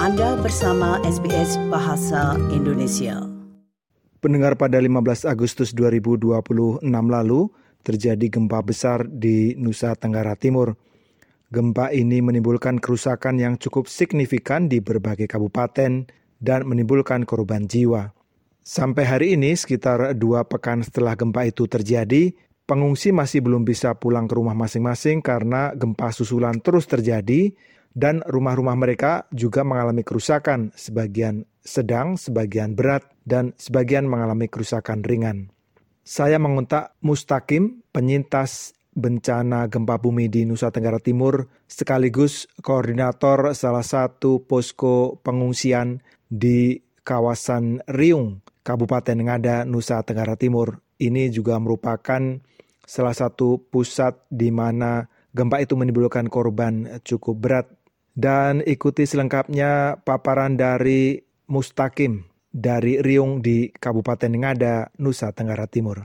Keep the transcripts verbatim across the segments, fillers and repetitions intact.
Anda bersama S B S Bahasa Indonesia. Pendengar, pada lima belas Agustus dua ribu dua puluh enam lalu terjadi gempa besar di Nusa Tenggara Timur. Gempa ini menimbulkan kerusakan yang cukup signifikan di berbagai kabupaten dan menimbulkan korban jiwa. Sampai hari ini, sekitar dua pekan setelah gempa itu terjadi, pengungsi masih belum bisa pulang ke rumah masing-masing karena gempa susulan terus terjadi dan rumah-rumah mereka juga mengalami kerusakan, sebagian sedang, sebagian berat, dan sebagian mengalami kerusakan ringan. Saya mengontak Mustaqim, penyintas bencana gempa bumi di Nusa Tenggara Timur, sekaligus koordinator salah satu posko pengungsian di kawasan Riung, Kabupaten Ngada, Nusa Tenggara Timur. Ini juga merupakan salah satu pusat di mana gempa itu menimbulkan korban cukup berat. Dan ikuti selengkapnya paparan dari Mustaqim dari Riung di Kabupaten Ngada, Nusa Tenggara Timur.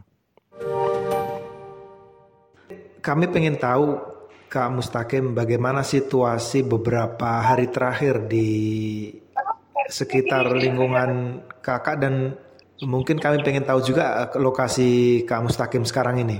Kami ingin tahu, Kak Mustaqim, bagaimana situasi beberapa hari terakhir di sekitar lingkungan kakak, dan mungkin kami ingin tahu juga lokasi Kak Mustaqim sekarang ini.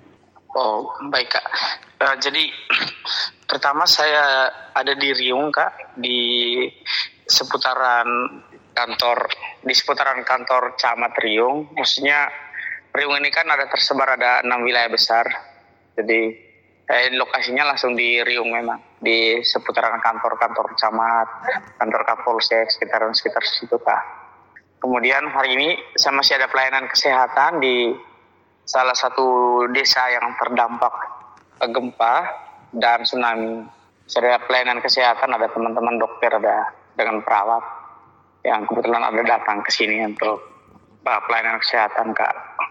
Oh, baik Kak. Uh, jadi pertama saya ada di Riung Kak, di seputaran kantor di seputaran kantor Camat Riung. Maksudnya Riung ini kan ada tersebar ada enam wilayah besar. Jadi eh, lokasinya langsung di Riung, memang di seputaran kantor-kantor camat, kantor Kapolsek, sekitaran sekitar situ Kak. Kemudian hari ini saya masih ada pelayanan kesehatan di salah satu desa yang terdampak gempa dan tsunami. Saya ada pelayanan kesehatan, ada teman-teman dokter, ada dengan perawat yang kebetulan ada datang ke sini untuk pelayanan kesehatan Kak.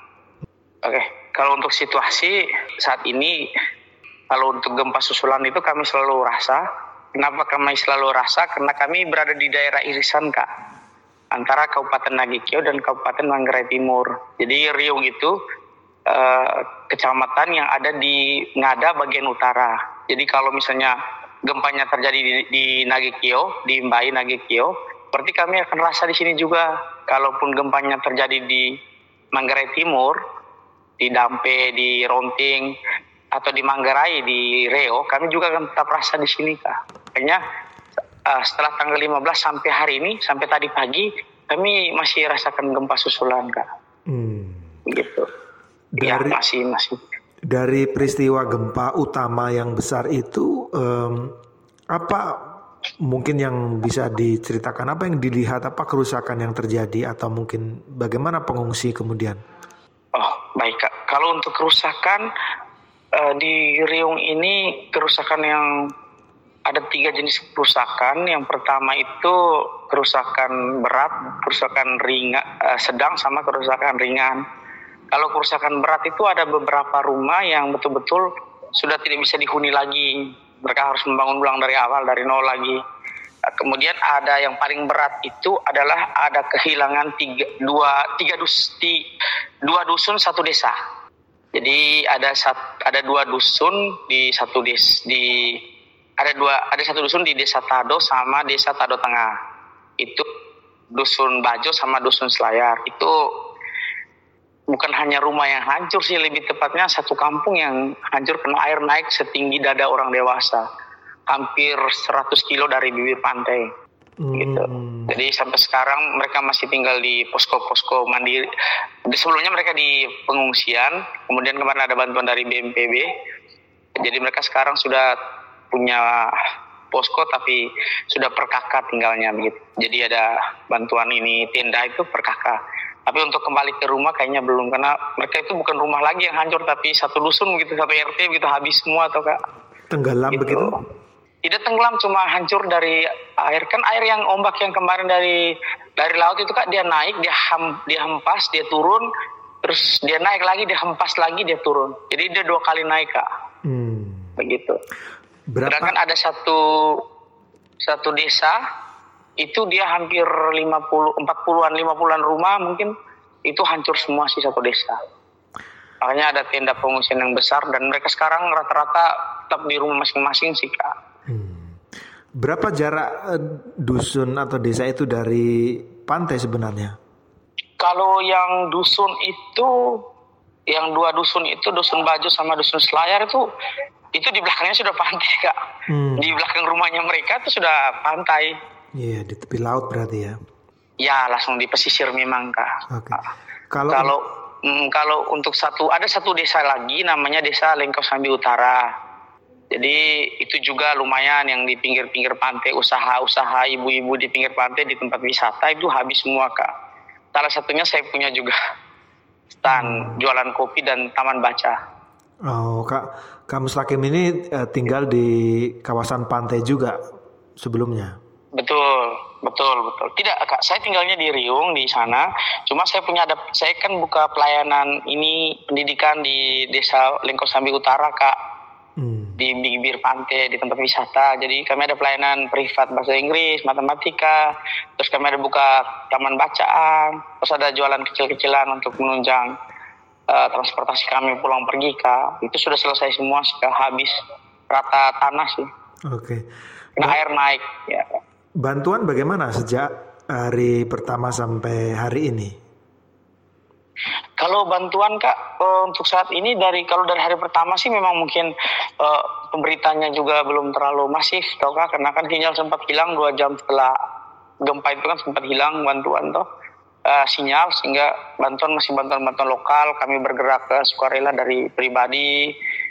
Oke, kalau untuk situasi saat ini, kalau untuk gempa susulan itu kami selalu rasa. Kenapa kami selalu rasa? Karena kami berada di daerah irisan Kak, antara Kabupaten Nagekeo dan Kabupaten Manggarai Timur. Jadi Riung itu uh, kecamatan yang ada di Ngada bagian utara. Jadi kalau misalnya gempanya terjadi di, di Nagekeo, di Mbai Nagekeo, berarti kami akan rasa di sini juga. Kalaupun gempanya terjadi di Manggarai Timur, di Dampe, di Ronting, atau di Manggarai, di Reo, kami juga akan tetap rasa di sini Kak. Makanya uh, setelah tanggal lima belas sampai hari ini, sampai tadi pagi, kami masih rasakan gempa susulan Kak. Hmm. Gitu. Dari, ya masih masih. Dari peristiwa gempa utama yang besar itu, um, apa mungkin yang bisa diceritakan, apa yang dilihat, apa kerusakan yang terjadi, atau mungkin bagaimana pengungsi kemudian? Oh baik Kak, kalau untuk kerusakan uh, di Riung ini, kerusakan yang ada tiga jenis kerusakan. Yang pertama itu kerusakan berat, kerusakan ringan, uh, sedang, sama kerusakan ringan. Kalau kerusakan berat itu ada beberapa rumah yang betul-betul sudah tidak bisa dihuni lagi. Mereka harus membangun ulang dari awal, dari nol lagi. Kemudian ada yang paling berat itu adalah ada kehilangan tiga, dua, tiga dus, ti, dua dusun satu desa. Jadi ada sat, ada dua dusun di satu des, di ada dua ada satu dusun di desa Tado sama desa Tado Tengah. Itu dusun Bajo sama dusun Selayar. Itu bukan hanya rumah yang hancur sih, lebih tepatnya satu kampung yang hancur karena air naik setinggi dada orang dewasa, hampir seratus kilo dari bibir pantai. Hmm. Gitu. Jadi sampai sekarang mereka masih tinggal di posko-posko mandiri. Sebelumnya mereka di pengungsian, kemudian kemarin ada bantuan dari B N P B. Jadi mereka sekarang sudah punya posko tapi sudah per kakak tinggalnya begitu. Jadi ada bantuan ini, tenda itu per kakak. Tapi untuk kembali ke rumah kayaknya belum, karena mereka itu bukan rumah lagi yang hancur, tapi satu dusun gitu, satu R T begitu, habis semua atau Kak. Tenggelam gitu. Begitu? Tidak tenggelam, cuma hancur dari air. Kan air yang ombak yang kemarin dari dari laut itu Kak, dia naik, dia ham, dia hempas, dia turun, terus dia naik lagi, dia hempas lagi, dia turun. Jadi dia dua kali naik Kak. Hmm. Begitu. Berapa? Sedangkan ada satu satu desa itu dia hampir lima puluh, empat puluhan, lima puluhan rumah mungkin itu hancur semua sih satu desa. Makanya ada tenda pengungsian yang besar dan mereka sekarang rata-rata tetap di rumah masing-masing sih Kak. Hmm. Berapa jarak eh, dusun atau desa itu dari pantai sebenarnya? Kalau yang dusun itu, yang dua dusun itu, dusun Bajo sama dusun Selayar itu, itu di belakangnya sudah pantai Kak. Hmm. Di belakang rumahnya mereka itu sudah pantai. Iya, di tepi laut berarti ya? Ya, langsung di pesisir memang Kak. Oke. Okay. Kalau kalau mm, kalau untuk satu, ada satu desa lagi namanya Desa Lengkau Sambi Utara. Jadi itu juga lumayan yang di pinggir-pinggir pantai, usaha-usaha ibu-ibu di pinggir pantai di tempat wisata itu habis semua Kak. Salah satunya saya punya juga stand hmm. jualan kopi dan taman baca. Oh, Kak, Kak Mustaqim ini uh, tinggal di kawasan pantai juga sebelumnya? Betul, betul, betul. Tidak Kak, saya tinggalnya di Riung di sana. Cuma saya punya ada, saya kan buka pelayanan ini pendidikan di Desa Lengkau Sambi Utara Kak. Hmm. Di bibir pantai, di tempat wisata. Jadi kami ada pelayanan privat bahasa Inggris, matematika, terus kami ada buka taman bacaan, terus ada jualan kecil-kecilan untuk menunjang uh, transportasi kami pulang pergi Kak. Itu sudah selesai semua, sudah habis rata tanah sih. Oke. Okay. Nah, air naik ya. Bantuan bagaimana sejak hari pertama sampai hari ini? Kalau bantuan Kak, uh, untuk saat ini dari kalau dari hari pertama sih memang mungkin uh, pemberitanya juga belum terlalu masif, tau Kak, karena kan sinyal sempat hilang dua jam setelah gempa itu kan sempat hilang bantuan toh uh, sinyal, sehingga bantuan masih bantuan-bantuan lokal. Kami bergerak ke sukarela dari pribadi,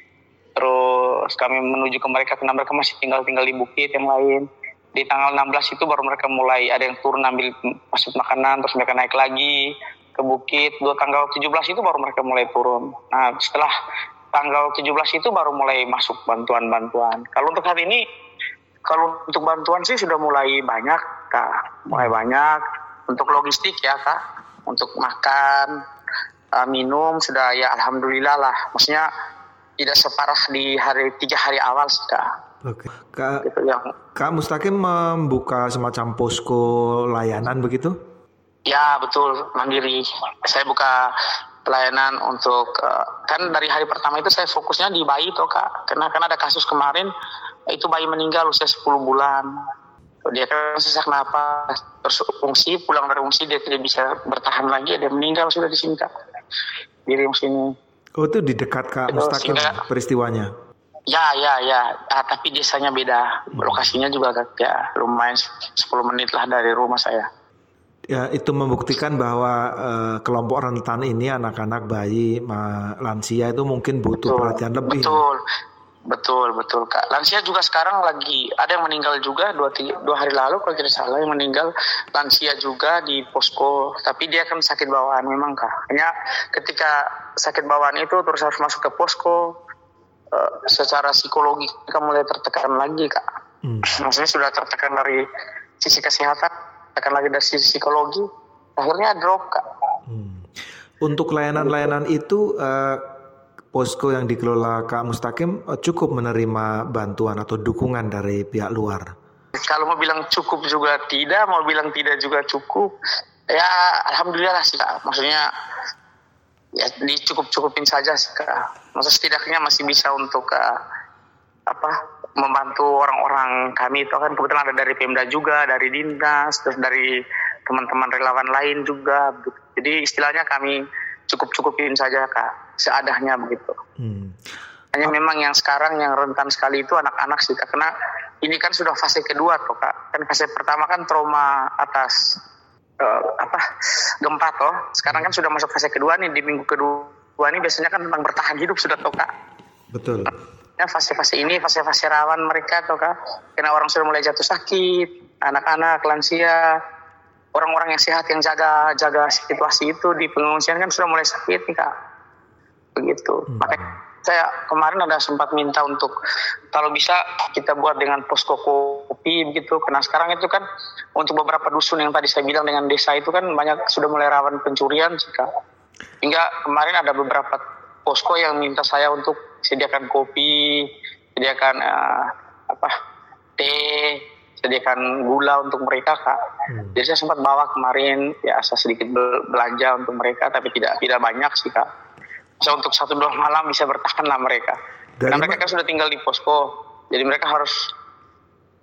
terus kami menuju ke mereka karena mereka masih tinggal-tinggal di bukit yang lain. Di tanggal enam belas itu baru mereka mulai ada yang turun ambil masuk makanan, terus mereka naik lagi ke bukit. Dua tanggal tujuh belas itu baru mereka mulai turun. Nah, setelah tanggal tujuh belas itu baru mulai masuk bantuan-bantuan. Kalau untuk hari ini, kalau untuk bantuan sih sudah mulai banyak, Kak. Mulai banyak. Untuk logistik ya, Kak. Untuk makan, uh, minum, sudah ya alhamdulillah lah. Maksudnya tidak separah di hari tiga hari awal sih, Kak. Oke. Kak, gitu, yang... Kak Mustaqim membuka semacam posko layanan begitu? Ya betul, mandiri. Saya buka pelayanan untuk uh, kan dari hari pertama itu saya fokusnya di bayi toh Kak. Karena kan ada kasus kemarin itu bayi meninggal usia sepuluh bulan. Dia kan sesak napas, terus fungsi pulang dari fungsi dia tidak bisa bertahan lagi, dia meninggal sudah di sini Kak. Di Riung sini. Oh itu di dekat Kak Mustaqim peristiwanya? Ya ya ya, ah, tapi desanya beda. Lokasinya juga Kak ya lumayan sepuluh menit lah dari rumah saya. Ya, itu membuktikan bahwa uh, kelompok rentan ini anak-anak, bayi, ma, lansia itu mungkin butuh betul, perhatian lebih. Betul, betul, betul Kak. Lansia juga sekarang lagi ada yang meninggal juga dua, tiga, dua hari lalu kalau tidak salah yang meninggal lansia juga di posko. Tapi dia kan sakit bawaan memang Kak. Hanya ketika sakit bawaan itu terus harus masuk ke posko, uh, secara psikologi kita mulai tertekan lagi Kak. Hmm. Maksudnya sudah tertekan dari sisi kesehatan. Akan lagi dari sisi psikologi, akhirnya drop Kak. Hmm. Untuk layanan-layanan itu, uh, posko yang dikelola Kak Mustaqim uh, cukup menerima bantuan atau dukungan dari pihak luar? Kalau mau bilang cukup juga tidak, mau bilang tidak juga cukup. Ya alhamdulillah sih Kak. Maksudnya ya dicukup-cukupin saja sih Kak. Maksudnya setidaknya masih bisa untuk uh, apa? membantu orang-orang kami itu kan kebetulan ada dari Pemda juga, dari Dinas, terus dari teman-teman relawan lain juga. Jadi istilahnya kami cukup-cukupin saja Kak, seadanya begitu. Hmm. Hanya memang yang sekarang yang rentan sekali itu anak-anak sih Kak, karena ini kan sudah fase kedua toh Kak. Kan fase pertama kan trauma atas uh, apa gempa toh. Sekarang kan sudah masuk fase kedua nih, di minggu kedua ini biasanya kan tentang bertahan hidup sudah toh Kak. Betul. Ya, fase-fase ini, fase-fase rawan mereka toh Kak. Karena orang sudah mulai jatuh sakit, anak-anak, lansia, orang-orang yang sehat yang jaga jaga situasi itu di pengungsian kan sudah mulai sakit nih Kak. Begitu. Hmm. Makanya saya kemarin ada sempat minta untuk kalau bisa kita buat dengan posko kopi begitu. Karena sekarang itu kan untuk beberapa dusun yang tadi saya bilang dengan desa itu kan banyak sudah mulai rawan pencurian sih Kak. Hingga kemarin ada beberapa posko yang minta saya untuk sediakan kopi, sediakan uh, apa teh, sediakan gula untuk mereka Kak. Hmm. Jadi saya sempat bawa kemarin ya saya sedikit belanja untuk mereka, tapi tidak tidak banyak sih Kak. So untuk satu dua malam bisa bertahan lah mereka. Dari Karena mereka kan sudah tinggal di posko, jadi mereka harus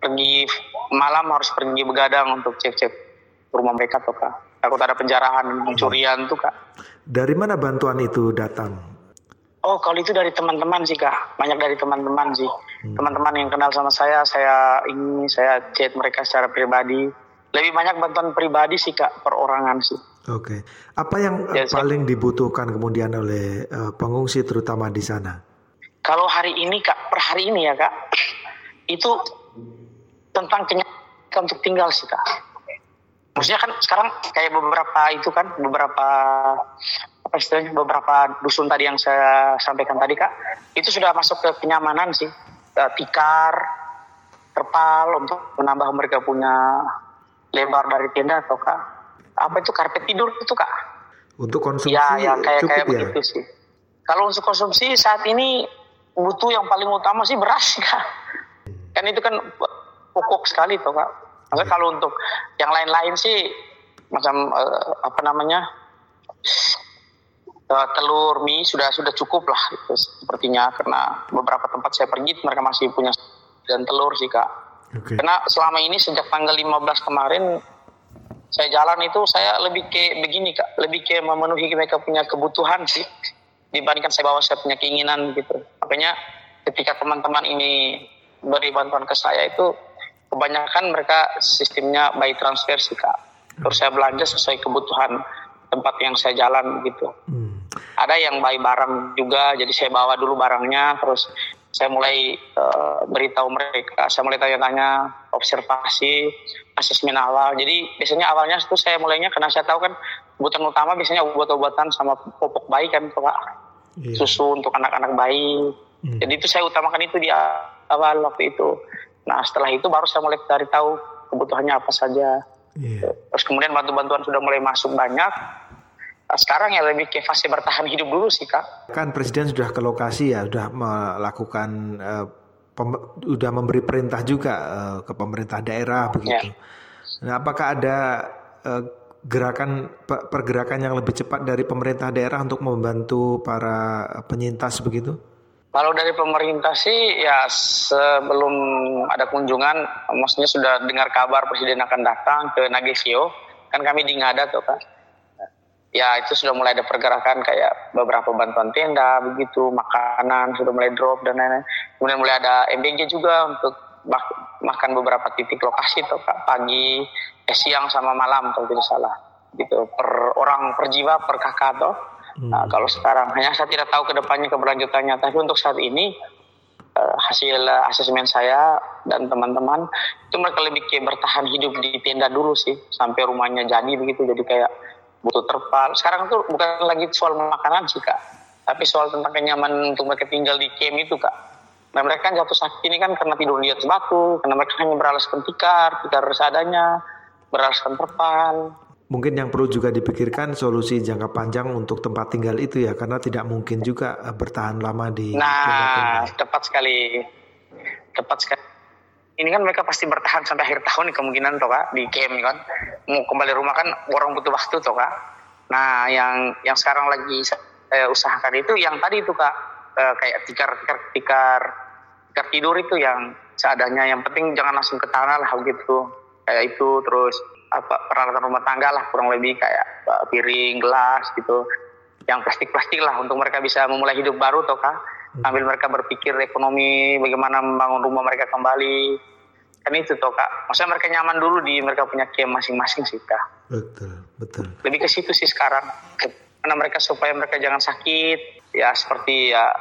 pergi malam harus pergi begadang untuk cek-cek rumah mereka tuh Kak. Takut ada penjarahan, pencurian tuh Kak. Dari mana bantuan itu datang? Oh, kalau itu dari teman-teman sih Kak. Banyak dari teman-teman sih. Hmm. Teman-teman yang kenal sama saya, saya ini saya chat mereka secara pribadi. Lebih banyak bantuan pribadi sih Kak, perorangan sih. Oke. Apa yang ya, paling saya... dibutuhkan kemudian oleh uh, pengungsi terutama di sana? Kalau hari ini Kak, per hari ini ya Kak, itu tentang kenyamanan untuk tinggal sih Kak. Maksudnya kan sekarang kayak beberapa itu kan, beberapa apa istilahnya, beberapa dusun tadi yang saya sampaikan tadi Kak, itu sudah masuk ke kenyamanan sih. Uh, tikar, terpal untuk menambah mereka punya lebar dari tenda atau Kak. Apa itu karpet tidur itu Kak? Untuk konsumsi ya, ya kayak cukup kayak ya? Begitu sih. Kalau untuk konsumsi saat ini butuh yang paling utama sih beras Kak. Kan itu kan pokok sekali tuh Kak. Maksudnya kalau untuk yang lain-lain sih macam uh, apa namanya uh, telur, mie sudah sudah cukup lah itu sepertinya, karena beberapa tempat saya pergi mereka masih punya dan telur sih Kak. Okay. Karena selama ini sejak tanggal lima belas kemarin saya jalan itu saya lebih ke begini Kak, lebih ke memenuhi mereka punya kebutuhan sih dibandingkan saya bawa saya punya keinginan gitu. Makanya ketika teman-teman ini beri bantuan ke saya itu kebanyakan mereka sistemnya by transfer sih Kak. Terus saya belanja sesuai kebutuhan tempat yang saya jalan gitu. Hmm. Ada yang by barang juga, jadi saya bawa dulu barangnya, terus saya mulai uh, beritahu mereka, saya mulai tanya-tanya, observasi, asesmen awal. Jadi biasanya awalnya itu saya mulainya karena saya tahu kan kebutuhan utama biasanya obat-obatan sama popok bayi kan Pak. Yeah. Susu untuk anak-anak bayi. Hmm. Jadi itu saya utamakan itu di awal waktu itu. Nah setelah itu baru saya mulai cari tahu kebutuhannya apa saja. Yeah. Terus kemudian bantu-bantuan sudah mulai masuk banyak. Sekarang ya lebih ke fase bertahan hidup dulu sih Kak. Kan Presiden sudah ke lokasi ya, sudah melakukan, uh, pem- sudah memberi perintah juga uh, ke pemerintah daerah begitu. Ya. Nah, apakah ada uh, gerakan pergerakan yang lebih cepat dari pemerintah daerah untuk membantu para penyintas begitu? Kalau dari pemerintah sih ya sebelum ada kunjungan, maksudnya sudah dengar kabar Presiden akan datang ke Nagesio, kan kami di Ngada tuh Kak. Ya itu sudah mulai ada pergerakan kayak beberapa bantuan tenda begitu, makanan sudah mulai drop dan lain-lain. Kemudian mulai ada M B G juga untuk bak- makan beberapa titik lokasi tuh Kak, pagi, eh, siang sama malam kalau tidak salah. Gitu per orang per jiwa per kakak tuh. Hmm. Nah, kalau sekarang hanya saya tidak tahu ke depannya keberlanjutannya, tapi untuk saat ini uh, hasil uh, asesmen saya dan teman-teman itu mereka lebih kayak bertahan hidup di tenda dulu sih sampai rumahnya jadi begitu, jadi kayak butuh terpal. Sekarang tuh bukan lagi soal makanan sih Kak, tapi soal tentang kenyamanan untuk mereka tinggal di camp itu Kak. Nah mereka kan jatuh sakit ini kan karena tidur di atas batu, karena mereka hanya beralaskan tikar, tikar seadanya, beralaskan terpal. Mungkin yang perlu juga dipikirkan solusi jangka panjang untuk tempat tinggal itu ya, karena tidak mungkin juga bertahan lama di. Nah tepat sekali, tepat sekali. Ini kan mereka pasti bertahan sampai akhir tahun kemungkinan toh Kak di camp kan. Mau kembali rumah kan orang butuh waktu toh Kak. Nah yang yang sekarang lagi saya usahakan itu yang tadi itu Kak, eh, kayak tikar tikar tikar tikar tidur itu yang seadanya. Yang penting jangan langsung ke tanah lah gitu. Kayak itu, terus apa peralatan rumah tangga lah kurang lebih kayak uh, piring, gelas gitu. Yang plastik-plastik lah untuk mereka bisa memulai hidup baru toh Kak. Sambil mereka berpikir ekonomi bagaimana membangun rumah mereka kembali. Kan itu toh Kak. Maksudnya mereka nyaman dulu di mereka punya camp masing-masing sih Kak. Betul, betul. Lebih ke situ sih sekarang. Karena mereka supaya mereka jangan sakit. Ya seperti ya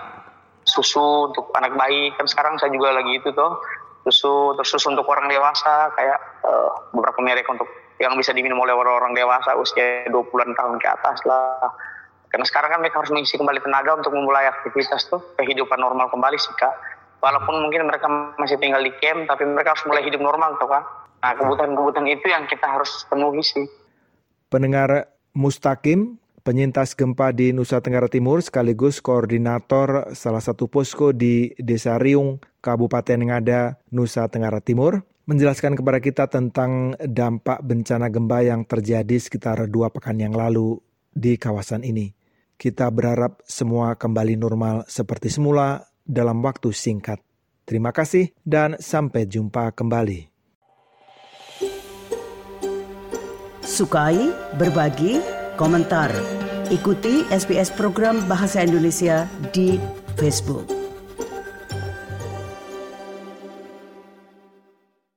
susu untuk anak bayi. Kan sekarang saya juga lagi itu toh. Susu, terus susu untuk orang dewasa. Kayak uh, beberapa merek untuk yang bisa diminum oleh orang-orang dewasa usia dua puluhan tahun ke atas lah. Karena sekarang kan mereka harus mengisi kembali tenaga untuk memulai aktivitas tuh. Kehidupan normal kembali sih Kak. Walaupun mungkin mereka masih tinggal di camp, tapi mereka harus mulai hidup normal toh Kak. Nah kebutuhan-kebutuhan itu yang kita harus penuhi sih. Pendengar Mustaqim, penyintas gempa di Nusa Tenggara Timur sekaligus koordinator salah satu posko di Desa Riung, Kabupaten Ngada, Nusa Tenggara Timur, menjelaskan kepada kita tentang dampak bencana gempa yang terjadi sekitar dua pekan yang lalu di kawasan ini. Kita berharap semua kembali normal seperti semula dalam waktu singkat. Terima kasih dan sampai jumpa kembali. Sukai, berbagi, komentar. Ikuti S B S program Bahasa Indonesia di Facebook.